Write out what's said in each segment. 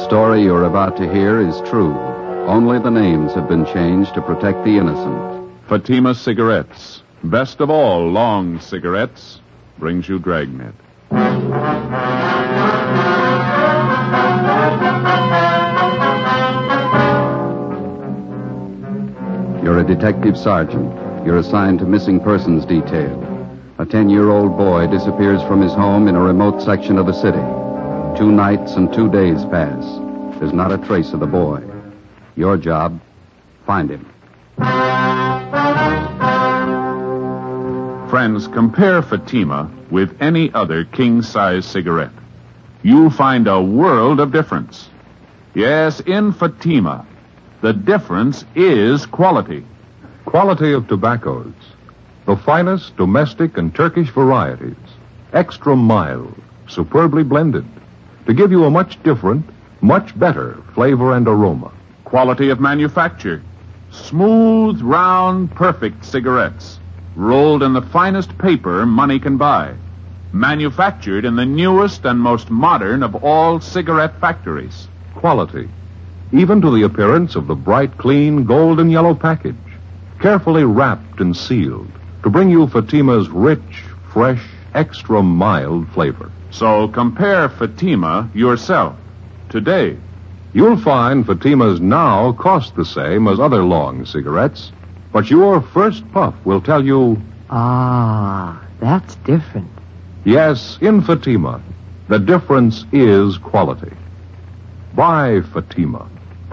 story you're about to hear is true. Only the names have been changed to protect the innocent. Fatima Cigarettes, best of all long cigarettes, brings you Dragnet. You're a detective sergeant. You're assigned to missing persons detail. A 10-year-old boy disappears from his home in a remote section of the city. 2 nights and 2 days pass. There's not a trace of the boy. Your job, find him. Friends, compare Fatima with any other king-size cigarette. You'll find a world of difference. Yes, in Fatima, the difference is quality. Quality of tobaccos. The finest domestic and Turkish varieties. Extra mild, superbly blended. To give you a much different, much better flavor and aroma. Quality of manufacture. Smooth, round, perfect cigarettes. Rolled in the finest paper money can buy. Manufactured in the newest and most modern of all cigarette factories. Quality. Even to the appearance of the bright, clean, gold and yellow package. Carefully wrapped and sealed to bring you Fatima's rich, fresh, extra mild flavor. So compare Fatima yourself today. You'll find Fatima's now cost the same as other long cigarettes, but your first puff will tell you... Ah, that's different. Yes, in Fatima, the difference is quality. Buy Fatima.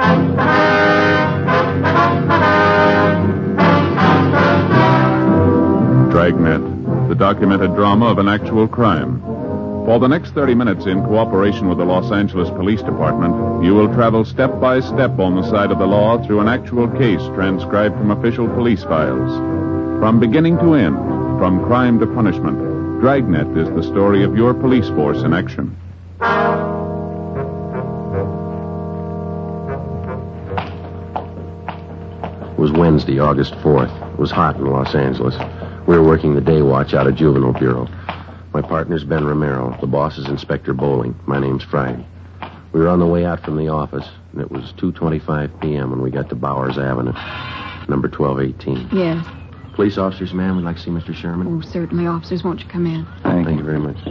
Dragnet, the documented drama of an actual crime. For the next 30 minutes, in cooperation with the Los Angeles Police Department, you will travel step by step on the side of the law through an actual case transcribed from official police files. From beginning to end, from crime to punishment, Dragnet is the story of your police force in action. It was Wednesday, August 4th. It was hot in Los Angeles. We were working the day watch out of Juvenile Bureau. My partner's Ben Romero. The boss is Inspector Bowling. My name's Friday. We were on the way out from the office, and it was 2:25 p.m. when we got to Bowers Avenue, number 1218. Yes. Police officers, ma'am, we'd like to see Mr. Sherman. Oh, certainly, officers. Won't you come in? Thank you very much.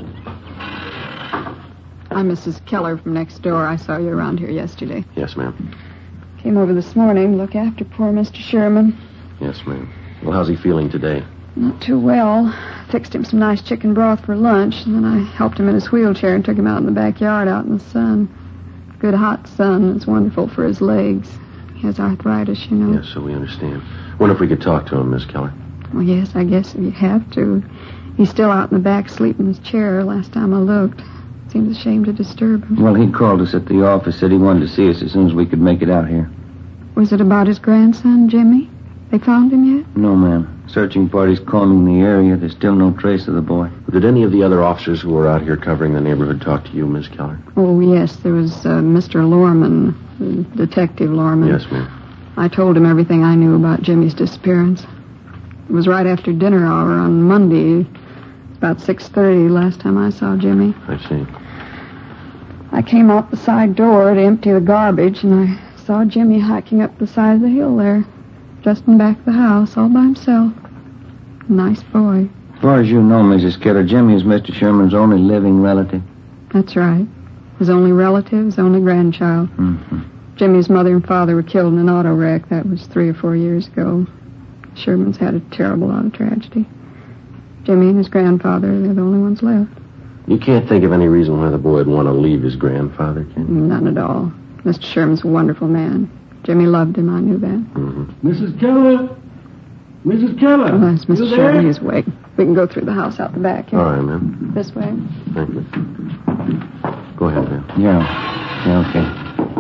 I'm Mrs. Keller from next door. I saw you around here yesterday. Yes, ma'am. Came over this morning to look after poor Mr. Sherman. Yes, ma'am. Well, how's he feeling today? Not too well. Fixed him some nice chicken broth for lunch, and then I helped him in his wheelchair and took him out in the backyard out in the sun. Good hot sun. It's wonderful for his legs. He has arthritis, you know. Yes, so we understand. Wonder if we could talk to him, Miss Keller. Well, yes, I guess you have to. He's still out in the back sleeping in his chair last time I looked. Seems a shame to disturb him. Well, he called us at the office, said he wanted to see us as soon as we could make it out here. Was it about his grandson, Jimmy? They found him yet? No, ma'am. Searching party's combing the area. There's still no trace of the boy. Did any of the other officers who were out here covering the neighborhood talk to you, Miss Keller? Oh, yes. There was Mr. Lorman, Detective Lorman. Yes, ma'am. I told him everything I knew about Jimmy's disappearance. It was right after dinner hour on Monday. About 6:30 last time I saw Jimmy. I see. I came out the side door to empty the garbage, and I saw Jimmy hiking up the side of the hill there, just in back of the house, all by himself. Nice boy. As far as you know, Mrs. Keller, Jimmy is Mr. Sherman's only living relative. That's right. His only relative, his only grandchild. Mm-hmm. Jimmy's mother and father were killed in an auto wreck. That was 3 or 4 years ago. Sherman's had a terrible lot of tragedy. Jimmy and his grandfather, they're the only ones left. You can't think of any reason why the boy would want to leave his grandfather, can you? None at all. Mr. Sherman's a wonderful man. Jimmy loved him, I knew that. Mm-hmm. Mrs. Keller! Mrs. Keller! Oh, that's Mr. Sherman. He's awake. We can go through the house out the back here. All right, ma'am. This way. Thank you. Go ahead, ma'am. Yeah, okay.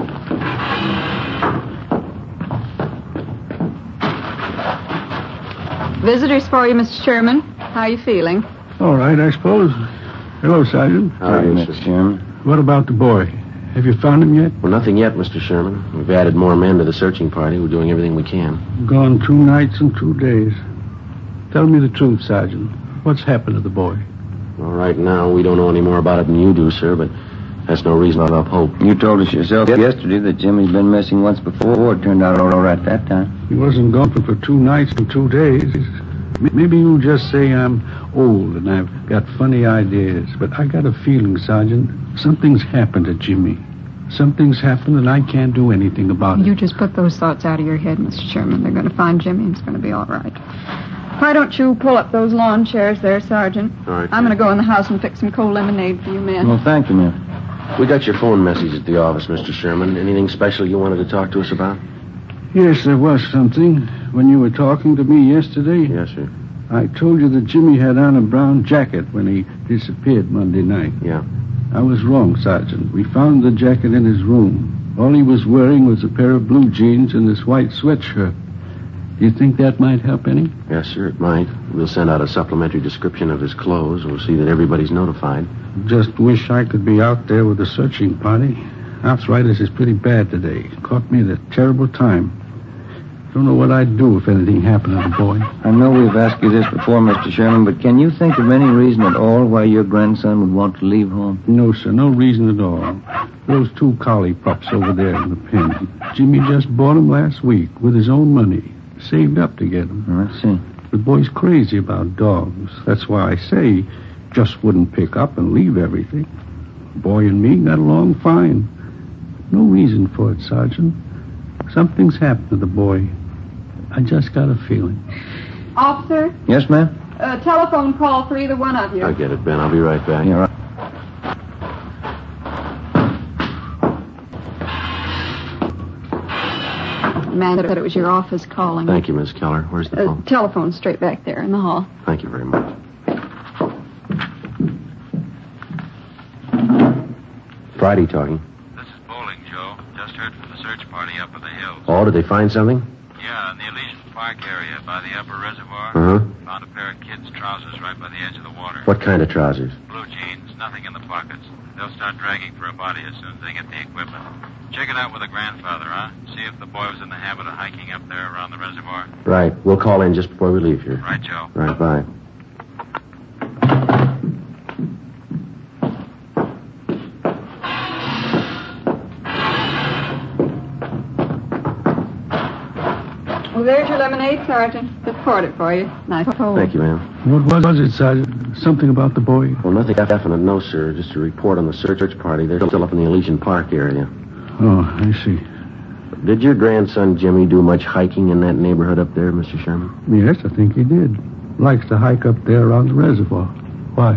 Visitors for you, Mr. Sherman. How are you feeling? All right, I suppose. Hello, Sergeant. How are you, Mr. Sherman? What about the boy? Have you found him yet? Well, nothing yet, Mr. Sherman. We've added more men to the searching party. We're doing everything we can. Gone 2 nights and 2 days. Tell me the truth, Sergeant. What's happened to the boy? Well, right now, we don't know any more about it than you do, sir, but That's no reason to hope. You told us yourself yesterday that Jimmy's been missing once before. It turned out all right that time. He wasn't gone for 2 nights and 2 days. Maybe you'll just say I'm old and I've got funny ideas, but I got a feeling, Sergeant, something's happened to Jimmy. Something's happened and I can't do anything about it. You just put those thoughts out of your head, Mr. Sherman. They're going to find Jimmy and it's going to be all right. Why don't you pull up those lawn chairs there, Sergeant? All right. I'm going to go in the house and fix some cold lemonade for you men. Well, thank you, ma'am. We got your phone message at the office, Mr. Sherman. Anything special you wanted to talk to us about? Yes, there was something. When you were talking to me yesterday, Yes, sir. I told you that Jimmy had on a brown jacket when he disappeared Monday night. Yeah. I was wrong, Sergeant. We found the jacket in his room. All he was wearing was a pair of blue jeans and this white sweatshirt. Do you think that might help any? Yes, sir, it might. We'll send out a supplementary description of his clothes. We'll see that everybody's notified. Just wish I could be out there with the searching party. Arthritis is pretty bad today. Caught me at a terrible time. Don't know what I'd do if anything happened to the boy. I know we've asked you this before, Mr. Sherman, but can you think of any reason at all why your grandson would want to leave home? No, sir, no reason at all. Those 2 collie pups over there in the pen. Jimmy just bought them last week with his own money. Saved up to get them. I see. The boy's crazy about dogs. That's why I say just wouldn't pick up and leave everything. The boy and me got along fine. No reason for it, Sergeant. Something's happened to the boy. I just got a feeling. Officer, Yes, ma'am? a telephone call for either one of you. I get it, Ben. I'll be right back. Yeah, right. The man said it was your office calling. Thank you, Miss Keller. Where's the phone? Telephone straight back there in the hall. Thank you very much. Friday talking. This is Bowling, Joe. Just heard from the search party up in the hills. Oh, did they find something? Yeah, in the Elysian Park area by the upper reservoir. Uh-huh. Found a pair of kids' trousers right by the edge of the water. What kind of trousers? Blue jeans, nothing in the pockets. They'll start dragging for a body as soon as they get the equipment. Check it out with the grandfather, huh? See if the boy was in the habit of hiking up there around the reservoir. Right. We'll call in just before we leave here. Right, Joe. Right, bye. Well, there's your lemonade, Sergeant. Just poured it for you. Nice cold. Thank you, ma'am. What was it, Sergeant? Something about the boy? Well, nothing definite, no, sir. Just a report on the search party. They're still up in the Elysian Park area. Oh, I see. Did your grandson Jimmy do much hiking in that neighborhood up there, Mr. Sherman? Yes, I think he did. Likes to hike up there around the reservoir. Why?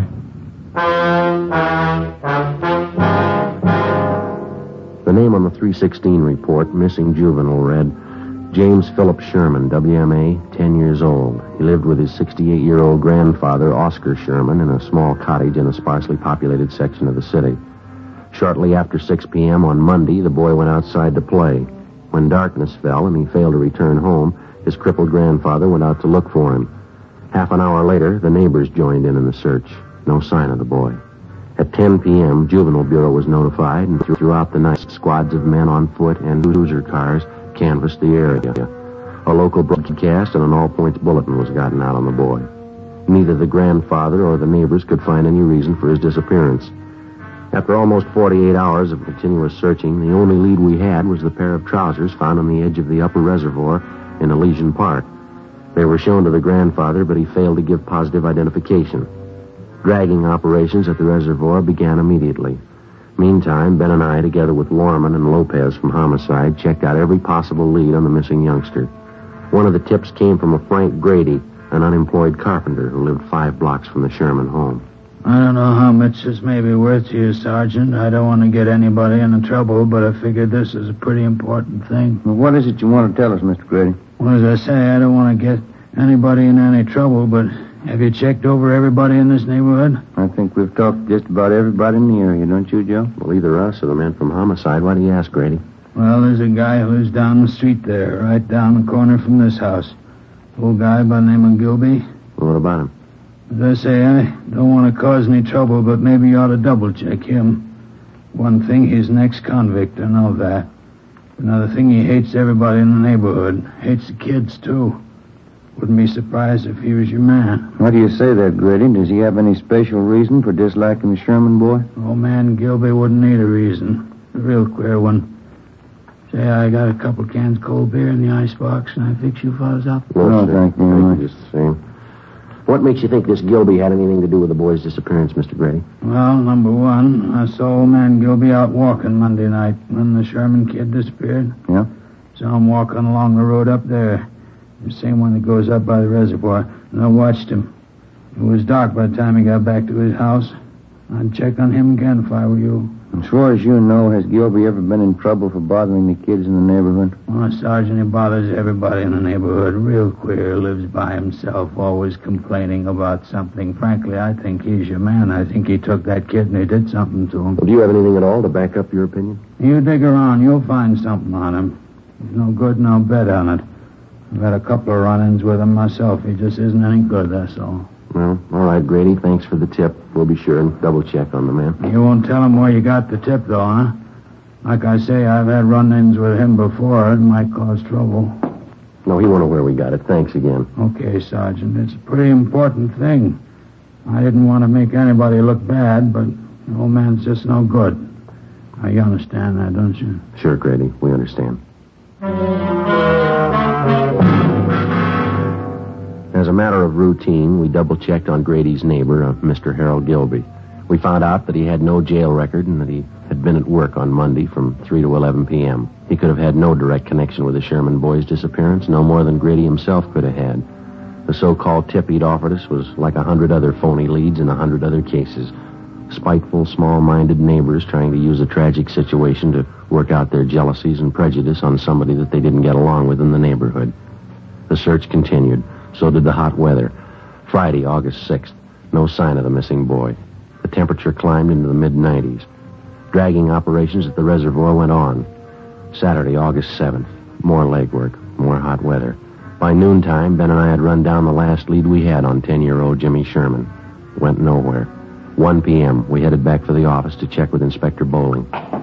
The name on the 316 report, missing juvenile, read James Philip Sherman, WMA, 10 years old. He lived with his 68-year-old grandfather, Oscar Sherman, in a small cottage in a sparsely populated section of the city. Shortly after 6 p.m. on Monday, the boy went outside to play. When darkness fell and he failed to return home, his crippled grandfather went out to look for him. Half an hour later, the neighbors joined in the search. No sign of the boy. At 10 p.m., Juvenile Bureau was notified, and throughout the night, squads of men on foot and cruiser cars canvassed the area. A local broadcast and an all-points bulletin was gotten out on the boy. Neither the grandfather or the neighbors could find any reason for his disappearance. After almost 48 hours of continuous searching, the only lead we had was the pair of trousers found on the edge of the upper reservoir in Elysian Park. They were shown to the grandfather, but he failed to give positive identification. Dragging operations at the reservoir began immediately. Meantime, Ben and I, together with Lorman and Lopez from Homicide, checked out every possible lead on the missing youngster. One of the tips came from a Frank Grady, an unemployed carpenter who lived 5 blocks from the Sherman home. I don't know how much this may be worth to you, Sergeant. I don't want to get anybody into trouble, but I figured this is a pretty important thing. Well, what is it you want to tell us, Mr. Grady? Well, as I say, I don't want to get anybody in any trouble, but have you checked over everybody in this neighborhood? I think we've talked to just about everybody in the area, don't you, Joe? Well, either us or the man from Homicide. Why do you ask, Grady? Well, there's a guy who lives down the street there, right down the corner from this house. Old guy by the name of Gilby. Well, what about him? As I say, I don't want to cause any trouble, but maybe you ought to double-check him. One thing, he's an ex-convict, I know that. Another thing, he hates everybody in the neighborhood. Hates the kids, too. Wouldn't be surprised if he was your man. Why do you say that, Grady? Does he have any special reason for disliking the Sherman boy? Old man Gilby wouldn't need a reason. A real queer one. Say, I got a couple cans cold beer in the icebox, and I fix you fellas up. No, thank you very much. Just the same. What makes you think this Gilby had anything to do with the boy's disappearance, Mr. Grady? Well, number one, I saw old man Gilby out walking Monday night when the Sherman kid disappeared. Yeah? Saw him walking along the road up there. The same one that goes up by the reservoir. And I watched him. It was dark by the time he got back to his house. I'd check on him again if I were you. As far as you know, has Gilby ever been in trouble for bothering the kids in the neighborhood? Oh, Sergeant, he bothers everybody in the neighborhood. Real queer. Lives by himself, always complaining about something. Frankly, I think he's your man. I think he took that kid and he did something to him. Well, do you have anything at all to back up your opinion? You dig around. You'll find something on him. There's no good, no bet on it. I've had a couple of run-ins with him myself. He just isn't any good, that's all. Well, all right, Grady. Thanks for the tip. We'll be sure and double-check on the man. You won't tell him where you got the tip, though, huh? Like I say, I've had run-ins with him before. It might cause trouble. No, he won't know where we got it. Thanks again. Okay, Sergeant. It's a pretty important thing. I didn't want to make anybody look bad, but the old man's just no good. Now, you understand that, don't you? Sure, Grady. We understand. As a matter of routine, we double-checked on Grady's neighbor, Mr. Harold Gilby. We found out that he had no jail record and that he had been at work on Monday from 3 to 11 p.m. He could have had no direct connection with the Sherman boy's disappearance, no more than Grady himself could have had. The so-called tip he'd offered us was like 100 other phony leads in 100 other cases. Spiteful, small-minded neighbors trying to use a tragic situation to work out their jealousies and prejudice on somebody that they didn't get along with in the neighborhood. The search continued. So did the hot weather. Friday, August 6th. No sign of the missing boy. The temperature climbed into the mid-90s. Dragging operations at the reservoir went on. Saturday, August 7th. More legwork. More hot weather. By noontime, Ben and I had run down the last lead we had on 10-year-old Jimmy Sherman. Went nowhere. 1 p.m., we headed back for the office to check with Inspector Bowling.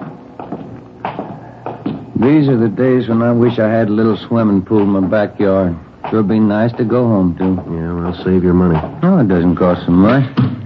These are the days when I wish I had a little swimming pool in my backyard. Sure be nice to go home to. Yeah, well, save your money. No, it doesn't cost so much.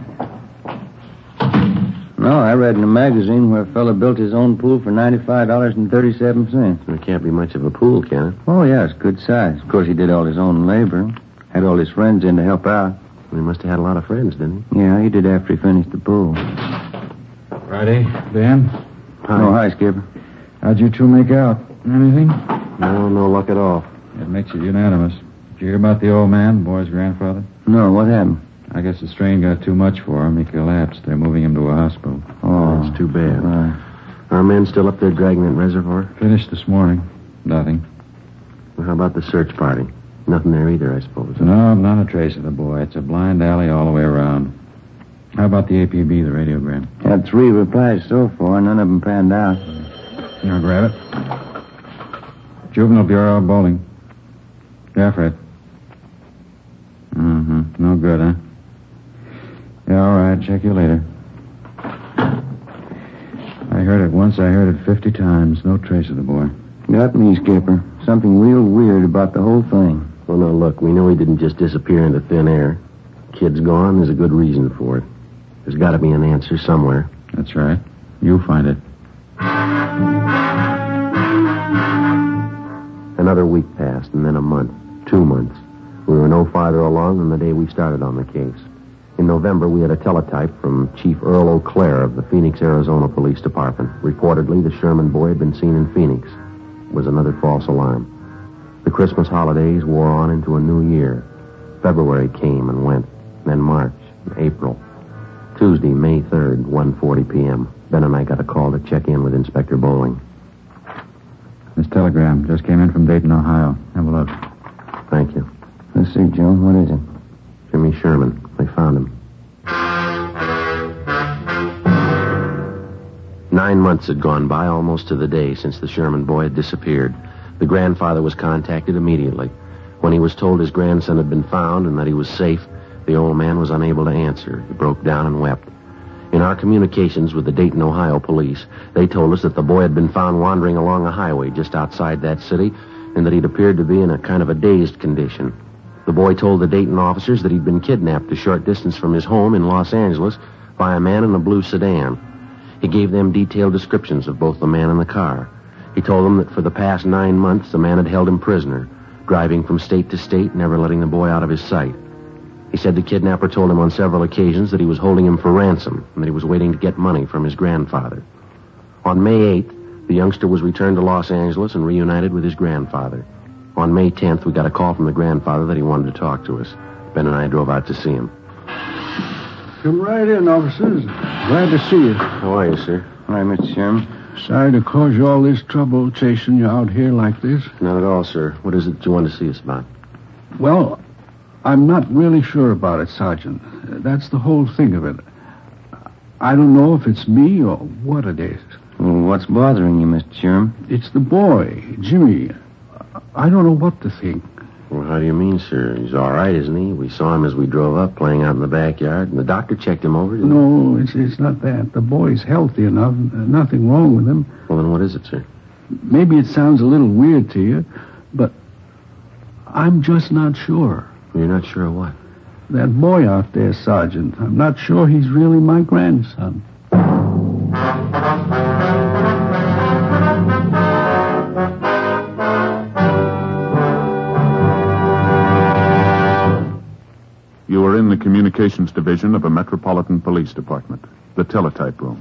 No, I read in a magazine where a fella built his own pool for $95.37. There can't be much of a pool, can it? Oh, yeah, it's good size. Of course, he did all his own labor. Had all his friends in to help out. He must have had a lot of friends, didn't he? Yeah, he did after he finished the pool. Friday, Ben? Hi. Oh, hi, Skipper. How'd you two make out? Anything? No luck at all. It makes it unanimous. Did you hear about the old man, the boy's grandfather? No, what happened? I guess the strain got too much for him. He collapsed. They're moving him to a hospital. Oh, that's too bad. Our men still up there dragging that reservoir? Finished this morning. Nothing. Well, how about the search party? Nothing there either, I suppose. No, not a trace of the boy. It's a blind alley all the way around. How about the APB, the radiogram? Had 3 replies so far. None of them panned out. Here, grab it. Juvenile Bureau, Bowling. Yeah, Fred. No good, huh? Yeah, all right. Check you later. I heard it once. I heard it 50 times. No trace of the boy. Got me, Skipper. Something real weird about the whole thing. Well, now, look, we know he didn't just disappear into thin air. Kid's gone. There's a good reason for it. There's got to be an answer somewhere. That's right. You'll find it. Another week passed, and then a month. 2 months. We were no farther along than the day we started on the case. In November, we had a teletype from Chief Earl O'Clair of the Phoenix, Arizona Police Department. Reportedly, the Sherman boy had been seen in Phoenix. It was another false alarm. The Christmas holidays wore on into a new year. February came and went, then March, and April. Tuesday, May 3rd, 1:40 p.m. Ben and I got a call to check in with Inspector Bowling. This telegram just came in from Dayton, Ohio. Have a look. Thank you. Let's see, Joe. What is it? Jimmy Sherman. They found him. 9 months had gone by, almost to the day, since the Sherman boy had disappeared. The grandfather was contacted immediately. When he was told his grandson had been found and that he was safe, the old man was unable to answer. He broke down and wept. In our communications with the Dayton, Ohio police, they told us that the boy had been found wandering along a highway just outside that city and that he'd appeared to be in a kind of a dazed condition. The boy told the Dayton officers that he'd been kidnapped a short distance from his home in Los Angeles by a man in a blue sedan. He gave them detailed descriptions of both the man and the car. He told them that for the past 9 months, the man had held him prisoner, driving from state to state, never letting the boy out of his sight. He said the kidnapper told him on several occasions that he was holding him for ransom and that he was waiting to get money from his grandfather. On May 8th, the youngster was returned to Los Angeles and reunited with his grandfather. On May 10th, we got a call from the grandfather that he wanted to talk to us. Ben and I drove out to see him. Come right in, officers. Glad to see you. How are you, sir? Hi, Mr. Sherman. Sorry to cause you all this trouble chasing you out here like this. Not at all, sir. What is it you want to see us about? Well, I'm not really sure about it, Sergeant. That's the whole thing of it. I don't know if it's me or what it is. Well, what's bothering you, Mr. Sherman? It's the boy, Jimmy. I don't know what to think. Well, how do you mean, sir? He's all right, isn't he? We saw him as we drove up, playing out in the backyard, and the doctor checked him over. No, it's not that. The boy's healthy enough. Nothing wrong with him. Well, then what is it, sir? Maybe it sounds a little weird to you, but I'm just not sure. You're not sure of what? That boy out there, Sergeant. I'm not sure he's really my grandson. You are in the communications division of a Metropolitan Police Department, the teletype room.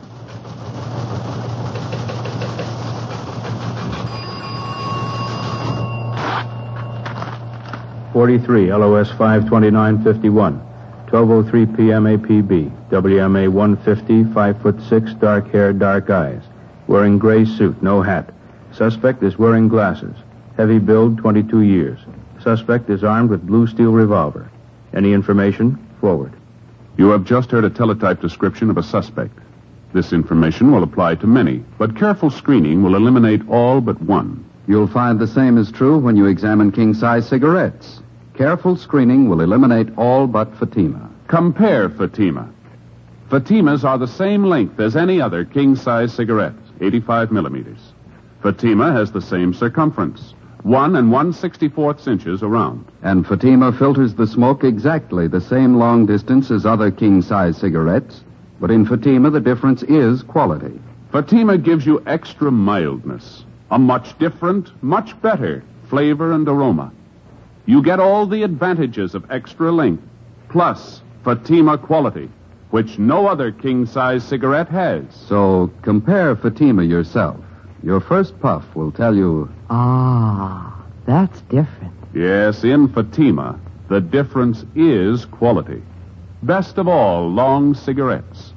.43 LOS 52951, 12:03 p.m. APB, WMA 150, 5'6", dark hair, dark eyes, wearing gray suit, no hat. Suspect is wearing glasses. Heavy build, 22 years. Suspect is armed with blue steel revolver. Any information? Forward. You have just heard a teletype description of a suspect. This information will apply to many, but careful screening will eliminate all but one. You'll find the same is true when you examine king-size cigarettes. Careful screening will eliminate all but Fatima. Compare Fatima. Fatimas are the same length as any other king-size cigarette, 85 millimeters. Fatima has the same circumference, 1 1/64 inches around. And Fatima filters the smoke exactly the same long distance as other king-size cigarettes, but in Fatima the difference is quality. Fatima gives you extra mildness, a much different, much better flavor and aroma. You get all the advantages of extra length, plus Fatima quality, which no other king-size cigarette has. So compare Fatima yourself. Your first puff will tell you... Ah, that's different. Yes, in Fatima, the difference is quality. Best of all, long cigarettes.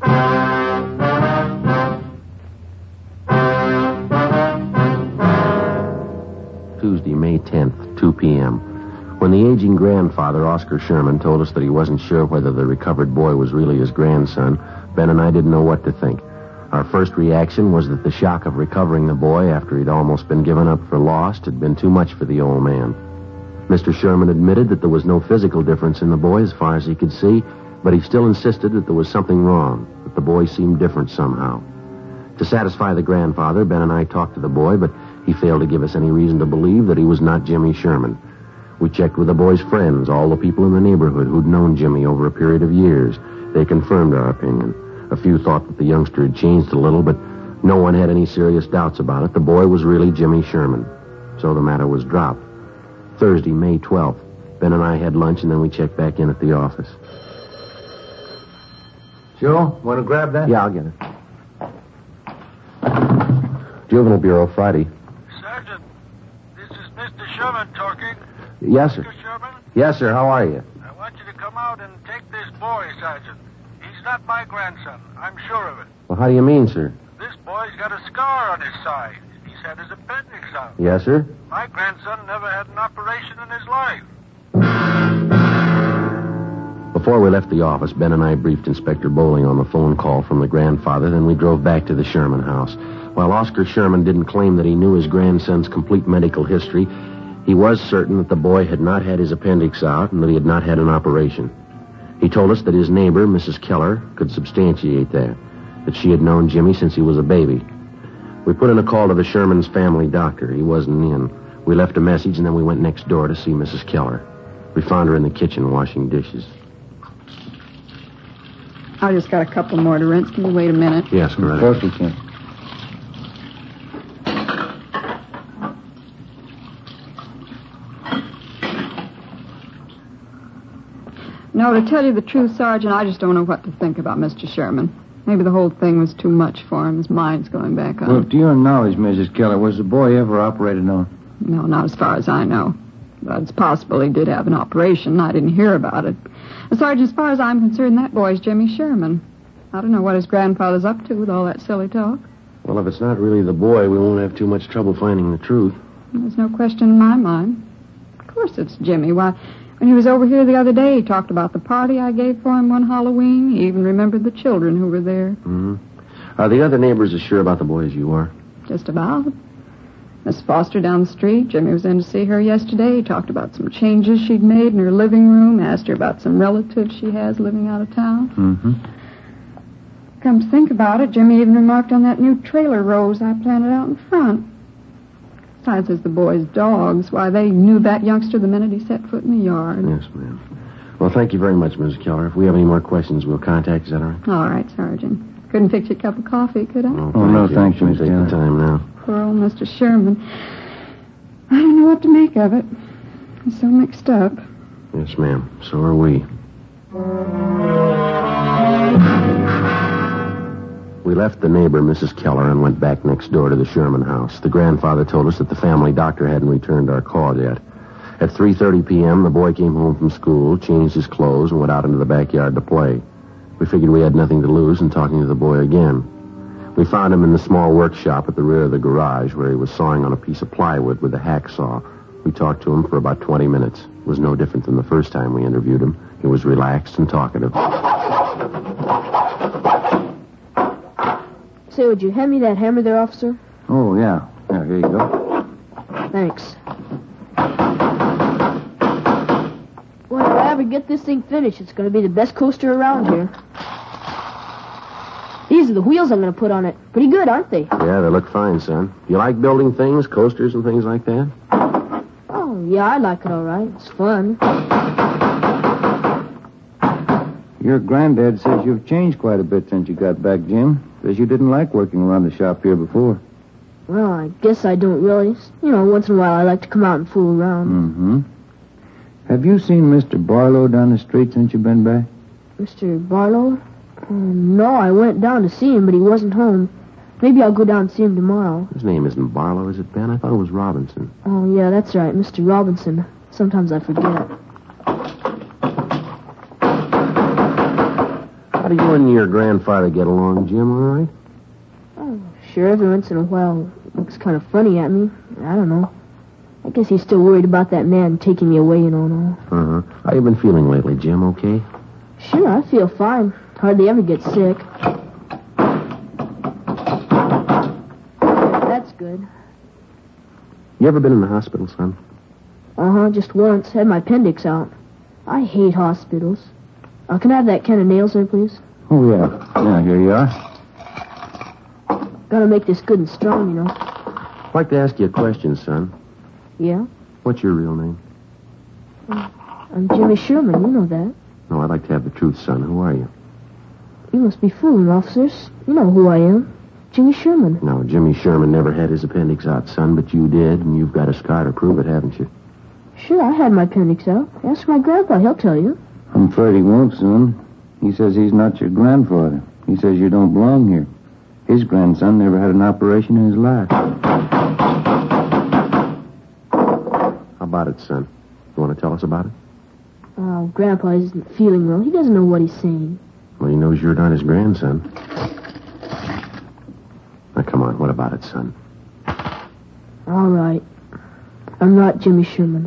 Tuesday, May 10th, 2 p.m. When the aging grandfather, Oscar Sherman, told us that he wasn't sure whether the recovered boy was really his grandson, Ben and I didn't know what to think. Our first reaction was that the shock of recovering the boy after he'd almost been given up for lost had been too much for the old man. Mr. Sherman admitted that there was no physical difference in the boy as far as he could see, but he still insisted that there was something wrong, that the boy seemed different somehow. To satisfy the grandfather, Ben and I talked to the boy, but he failed to give us any reason to believe that he was not Jimmy Sherman. We checked with the boy's friends, all the people in the neighborhood who'd known Jimmy over a period of years. They confirmed our opinion. A few thought that the youngster had changed a little, but no one had any serious doubts about it. The boy was really Jimmy Sherman. So the matter was dropped. Thursday, May 12th. Ben and I had lunch, and then we checked back in at the office. Joe, want to grab that? Yeah, I'll get it. Juvenile Bureau, Friday. Sergeant, this is Mr. Sherman talking. Yes, sir. Mr. Sherman? Yes, sir. How are you? I want you to come out and take this boy, Sergeant. He's not my grandson. I'm sure of it. Well, how do you mean, sir? This boy's got a scar on his side. He's had his appendix out. Yes, sir. My grandson never had an operation in his life. Before we left the office, Ben and I briefed Inspector Bowling on the phone call from the grandfather, then we drove back to the Sherman house. While Oscar Sherman didn't claim that he knew his grandson's complete medical history, he was certain that the boy had not had his appendix out and that he had not had an operation. He told us that his neighbor, Mrs. Keller, could substantiate that she had known Jimmy since he was a baby. We put in a call to the Sherman's family doctor. He wasn't in. We left a message, and then we went next door to see Mrs. Keller. We found her in the kitchen washing dishes. I just got a couple more to rinse. Can you wait a minute? Yes, go Of right course ahead. we can. No, to tell you the truth, Sergeant, I just don't know what to think about Mr. Sherman. Maybe the whole thing was too much for him. His mind's going back on. Well, to your knowledge, Mrs. Keller, was the boy ever operated on? No, not as far as I know. But it's possible he did have an operation. I didn't hear about it. Sergeant, as far as I'm concerned, that boy's Jimmy Sherman. I don't know what his grandfather's up to with all that silly talk. Well, if it's not really the boy, we won't have too much trouble finding the truth. There's no question in my mind. Of course it's Jimmy. Why, when he was over here the other day, he talked about the party I gave for him one Halloween. He even remembered the children who were there. Mm-hmm. Are the other neighbors as sure about the boy as you are? Just about. Miss Foster down the street. Jimmy was in to see her yesterday. He talked about some changes she'd made in her living room, asked her about some relatives she has living out of town. Mm-hmm. Come to think about it, Jimmy even remarked on that new trailer rose I planted out in front. Besides, as the boys' dogs, why, they knew that youngster the minute he set foot in the yard. Yes, ma'am. Well, thank you very much, Mrs. Keller. If we have any more questions, we'll contact you. Is that all right? All right, Sergeant. Couldn't fix you a cup of coffee, could I? Oh, no, thank you, Miss Take Keller. the time now. Poor old Mr. Sherman. I don't know what to make of it. He's so mixed up. Yes, ma'am. So are we. We left the neighbor, Mrs. Keller, and went back next door to the Sherman house. The grandfather told us that the family doctor hadn't returned our call yet. At 3:30 p.m., the boy came home from school, changed his clothes, and went out into the backyard to play. We figured we had nothing to lose in talking to the boy again. We found him in the small workshop at the rear of the garage where he was sawing on a piece of plywood with a hacksaw. We talked to him for about 20 minutes. It was no different than the first time we interviewed him. He was relaxed and talkative. Say, would you hand me that hammer there, officer? Oh, yeah. Yeah, here you go. Thanks. Well, if I ever get this thing finished, it's going to be the best coaster around here. These are the wheels I'm going to put on it. Pretty good, aren't they? Yeah, they look fine, son. Do you like building things, coasters and things like that? Oh, yeah, I like it all right. It's fun. Your granddad says you've changed quite a bit since you got back, Jim. Says you didn't like working around the shop here before. Well, I guess I don't really. You know, once in a while I like to come out and fool around. Mm-hmm. Have you seen Mr. Barlow down the street since you've been back? Mr. Barlow? No, I went down to see him, but he wasn't home. Maybe I'll go down and see him tomorrow. His name isn't Barlow, is it, Ben? I thought it was Robinson. Oh, yeah, that's right, Mr. Robinson. Sometimes I forget. How do you and your grandfather get along, Jim, all right? Oh, sure, every once in a while it looks kind of funny at me. I don't know. I guess he's still worried about that man taking me away, and all. Uh-huh. How you been feeling lately, Jim, okay? Sure, I feel fine. Hardly ever get sick. That's good. You ever been in the hospital, son? Uh-huh, just once. Had my appendix out. I hate hospitals. Can I have that can of nails there, please? Oh, yeah. Yeah, here you are. Gotta make this good and strong, you know. I'd like to ask you a question, son. Yeah? What's your real name? I'm Jimmy Sherman, you know that. No, I'd like to have the truth, son. Who are you? You must be fooling, officers. You know who I am. Jimmy Sherman. No, Jimmy Sherman never had his appendix out, son, but you did, and you've got a scar to prove it, haven't you? Sure, I had my appendix out. Ask my grandpa, he'll tell you. I'm afraid he won't soon. He says he's not your grandfather. He says you don't belong here. His grandson never had an operation in his life. How about it, son? You want to tell us about it? Oh, Grandpa isn't feeling well. He doesn't know what he's saying. Well, he knows you're not his grandson. Now, come on. What about it, son? All right. I'm not Jimmy Sherman.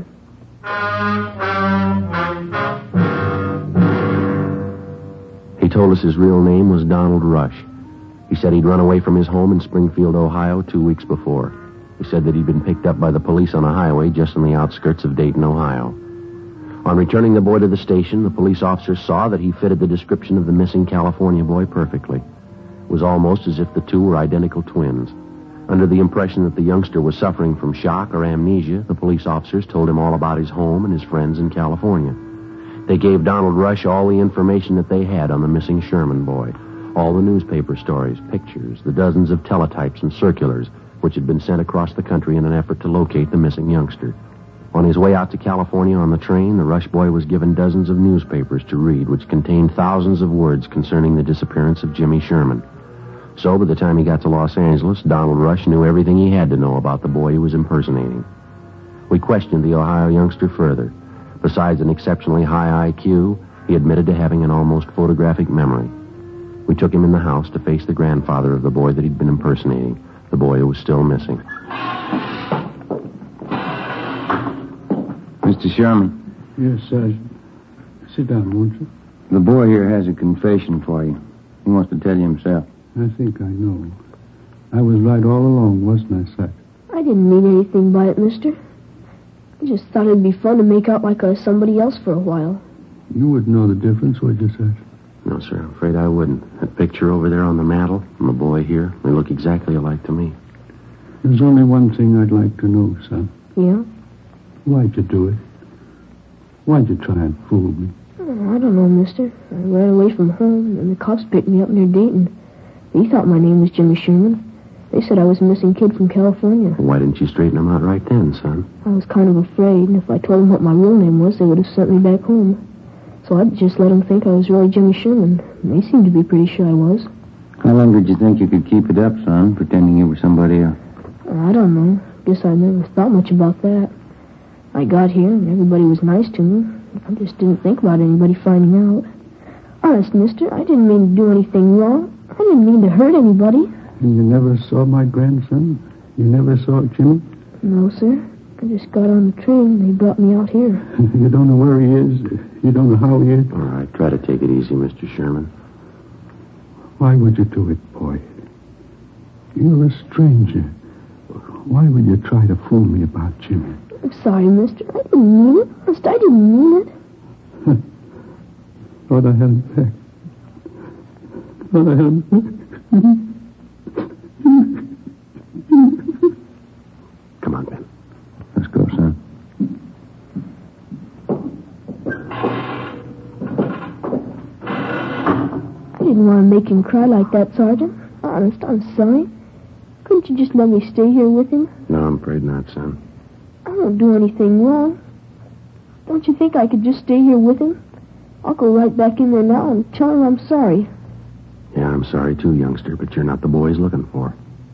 He told us his real name was Donald Rush. He said he'd run away from his home in Springfield, Ohio 2 weeks before. He said that he'd been picked up by the police on a highway just on the outskirts of Dayton, Ohio. On returning the boy to the station, the police officer saw that he fitted the description of the missing California boy perfectly. It was almost as if the two were identical twins. Under the impression that the youngster was suffering from shock or amnesia, the police officers told him all about his home and his friends in California. They gave Donald Rush all the information that they had on the missing Sherman boy, all the newspaper stories, pictures, the dozens of teletypes and circulars which had been sent across the country in an effort to locate the missing youngster. On his way out to California on the train, the Rush boy was given dozens of newspapers to read which contained thousands of words concerning the disappearance of Jimmy Sherman. So, by the time he got to Los Angeles, Donald Rush knew everything he had to know about the boy he was impersonating. We questioned the Ohio youngster further. Besides an exceptionally high IQ, he admitted to having an almost photographic memory. We took him in the house to face the grandfather of the boy that he'd been impersonating, the boy who was still missing. Mr. Sherman. Yes, Sergeant. Sit down, won't you? The boy here has a confession for you. He wants to tell you himself. I think I know. I was right all along, wasn't I, Sergeant? I didn't mean anything by it, mister. I just thought it'd be fun to make out like I was somebody else for a while. You wouldn't know the difference, would you, Sergeant? No, sir, I'm afraid I wouldn't. That picture over there on the mantel and the boy here, they look exactly alike to me. There's only one thing I'd like to know, son. Yeah? Why'd you do it? Why'd you try and fool me? I don't know, mister. I ran away from home, and the cops picked me up near Dayton. They thought my name was Jimmy Sherman. They said I was a missing kid from California. Why didn't you straighten them out right then, son? I was kind of afraid, and if I told them what my real name was, they would have sent me back home. So I just let them think I was really Jimmy Sherman. They seemed to be pretty sure I was. How long did you think you could keep it up, son, pretending you were somebody else? I don't know. Guess I never thought much about that. I got here, and everybody was nice to me. I just didn't think about anybody finding out. Honest, mister, I didn't mean to do anything wrong. I didn't mean to hurt anybody. And you never saw my grandson? You never saw Jimmy? No, sir. I just got on the train and they brought me out here. You don't know where he is? You don't know how he is? All right, try to take it easy, Mr. Sherman. Why would you do it, boy? You're a stranger. Why would you try to fool me about Jimmy? I'm sorry, mister. I didn't mean it. Honest, I didn't mean it. Thought I had him back. Thought I had him back. Come on, Ben. Let's go, son. I didn't want to make him cry like that, Sergeant. Honest, I'm sorry. Couldn't you just let me stay here with him? No, I'm afraid not, son. I won't do anything wrong. Don't you think I could just stay here with him? I'll go right back in there now and tell him I'm sorry. Yeah, I'm sorry too, youngster, but you're not the boy he's looking for.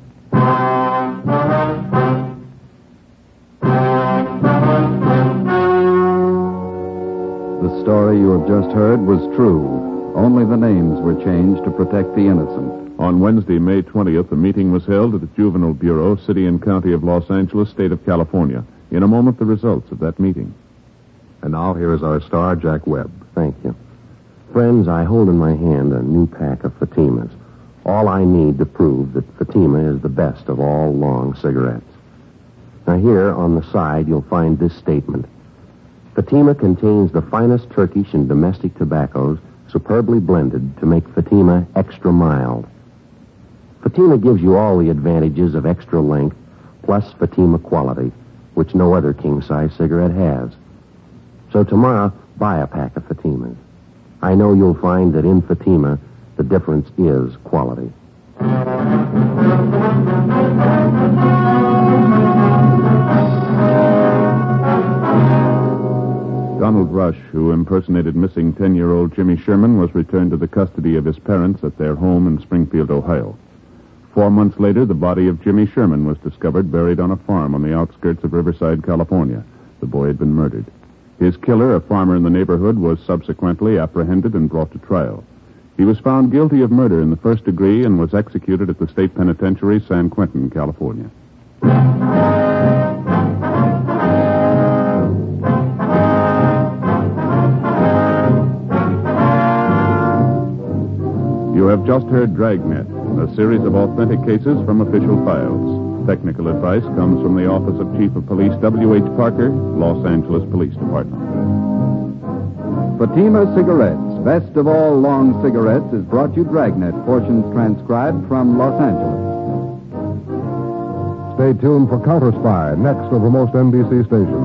The story you have just heard was true. Only the names were changed to protect the innocent. On Wednesday, May 20th, a meeting was held at the Juvenile Bureau, City and County of Los Angeles, State of California. In a moment, the results of that meeting. And now here is our star, Jack Webb. Thank you. Friends, I hold in my hand a new pack of Fatimas. All I need to prove that Fatima is the best of all long cigarettes. Now here, on the side, you'll find this statement. Fatima contains the finest Turkish and domestic tobaccos, superbly blended to make Fatima extra mild. Fatima gives you all the advantages of extra length, plus Fatima quality, which no other king-size cigarette has. So tomorrow, buy a pack of Fatimas. I know you'll find that in Fatima, the difference is quality. Donald Rush, who impersonated missing 10-year-old Jimmy Sherman, was returned to the custody of his parents at their home in Springfield, Ohio. 4 months later, the body of Jimmy Sherman was discovered buried on a farm on the outskirts of Riverside, California. The boy had been murdered. His killer, a farmer in the neighborhood, was subsequently apprehended and brought to trial. He was found guilty of murder in the first degree and was executed at the state penitentiary, San Quentin, California. You have just heard Dragnet, a series of authentic cases from official files. Technical advice comes from the Office of Chief of Police W.H. Parker, Los Angeles Police Department. Fatima Cigarettes, best of all long cigarettes, has brought you Dragnet, portions transcribed from Los Angeles. Stay tuned for Counter Spy, next over most NBC stations.